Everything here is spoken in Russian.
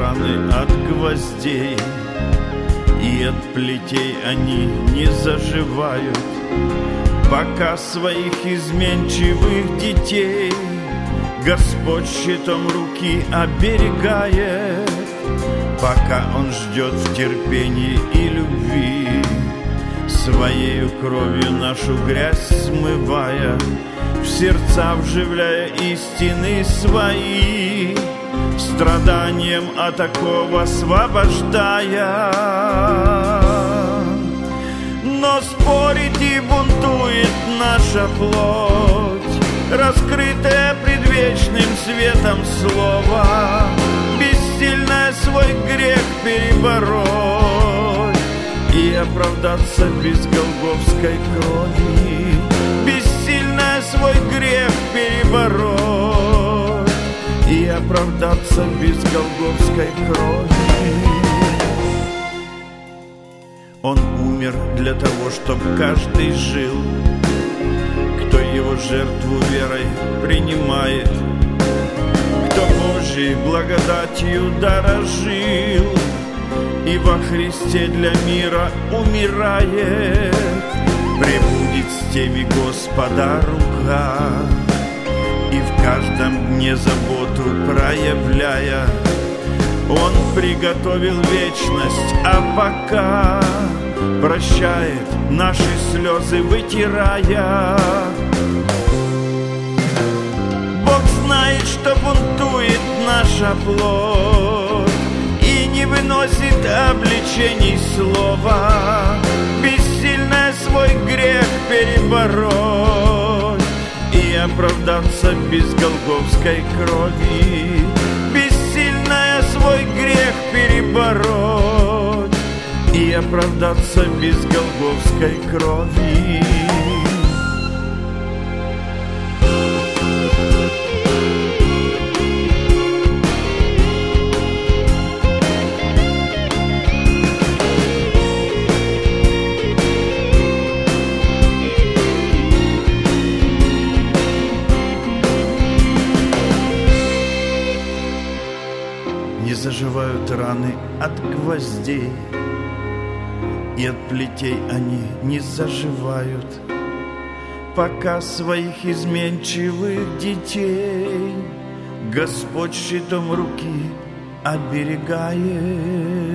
раны от гвоздей, и от плетей они не заживают, пока своих изменчивых детей Господь щитом руки оберегает, пока Он ждет в терпении и любви, своею кровью нашу грязь смывая, в сердца вживляя истины свои, страданием от оков освобождая. Но спорит и бунтует наша плоть, раскрытая предвечным светом слова, бессильная свой грех перебороть и оправдаться без голгофской крови, бессильная свой грех перебороть и оправдаться без голгофской крови. Он умер для того, чтобы каждый жил, кто его жертву верой принимает, кто Божьей благодатью дорожил и во Христе для мира умирает. Пребудет с теми Господа рука, и в каждом дне заботу проявляя, Он приготовил вечность, а пока прощает наши слезы, вытирая. Бог знает, что бунтует наша плоть и не выносит обличений слова, бессильная свой грех перебороть и оправдаться без голгофской крови, бессильная свой грех перебороть и оправдаться без голгофской крови. Не заживают раны от гвоздей, и от плетей они не заживают, пока своих изменчивых детей Господь щитом руки оберегает.